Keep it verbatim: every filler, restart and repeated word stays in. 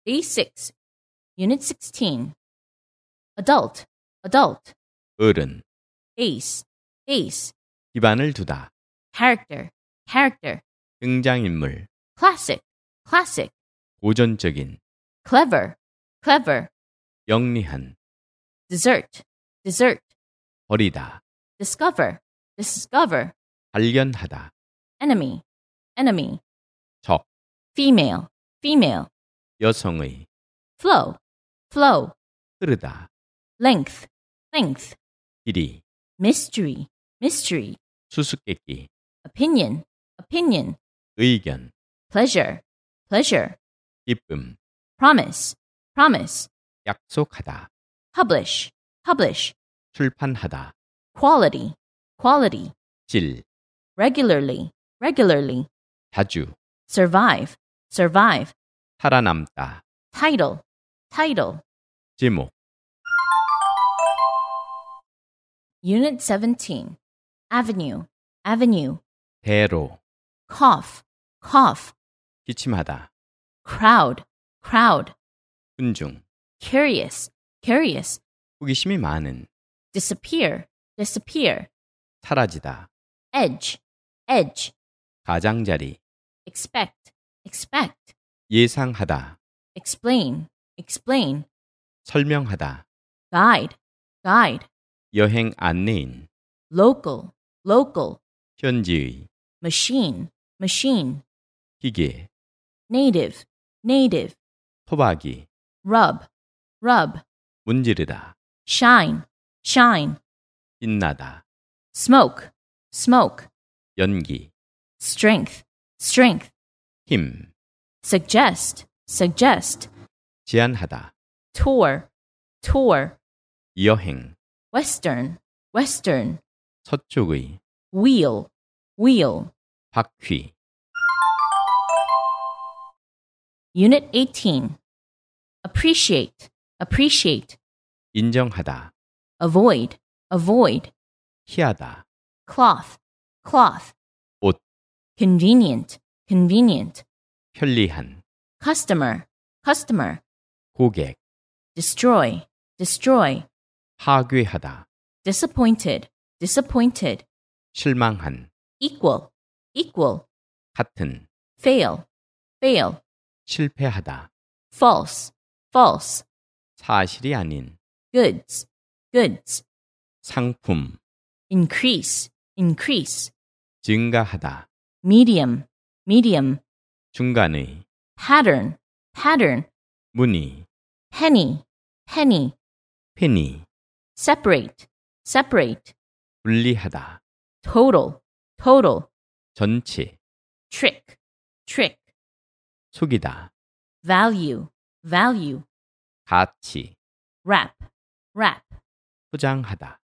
Day six, Unit sixteen. Adult, adult. 어른, Base, base. 기반을 두다. Character, character. 등장인물, Classic, classic. 고전적인, Clever, clever. 영리한, Dessert, dessert. 버리다, Discover, discover. 발견하다, Enemy, enemy. 적, Female, female. 여성의, Flow, flow. 흐르다, Length, length. 길이, Mystery, mystery. 수수께끼, Opinion, opinion. 의견, Pleasure, pleasure. 기쁨, Promise, promise. 약속하다, Publish, publish. 출판하다, Quality, quality. 질, Regularly, regularly. 자주, Survive, survive. 살아남다, Title, title. 제목, Unit seventeen. Avenue, avenue. 대로, Cough, cough. 기침하다, Crowd, crowd. 군중, Curious, curious. 호기심이 많은, Disappear, disappear. 사라지다, Edge, edge. 가장자리, Expect, expect. 예상하다, Explain, explain. 설명하다, Guide, guide. 여행 안내인, Local, local. 현지의, Machine, machine. 기계, Native, native. 토박이, Rub, rub. 문지르다, Shine, shine. 빛나다, Smoke, smoke. 연기, Strength, strength. 힘, Suggest, suggest. 제안하다, Tour, tour. 여행, Western, western. 서쪽의, Wheel, wheel. 바퀴, Unit eighteen. Appreciate, appreciate. 인정하다, Avoid, avoid. 피하다, Cloth, cloth. 옷, Convenient, convenient. 편리한, Customer, customer. 고객, Destroy, destroy. 파괴하다, Disappointed, disappointed. 실망한, Equal, equal. 같은, Fail, fail. 실패하다, False, false. 사실이 아닌, Goods, goods. 상품, Increase, increase. 증가하다, Medium, medium. 중간의, Pattern, pattern. 무늬, Penny, penny. 페니, Separate, separate. 분리하다, Total, total. 전체, Trick, trick. 속이다, Value, value. 가치, Wrap, wrap. 포장하다,